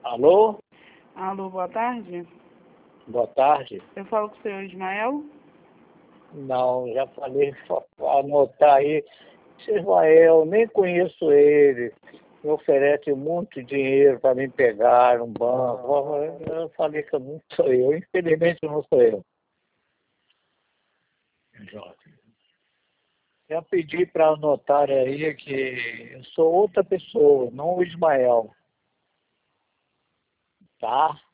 Alô? Alô, boa tarde. Boa tarde. Eu falo com o senhor Ismael. Não, já falei, só pra anotar aí. Esse Ismael, nem conheço ele. Me oferece muito dinheiro para me pegar no banco. Eu falei que não sou eu. Infelizmente não sou eu. Já pedi para anotar aí que eu sou outra pessoa, não o Ismael. Tá?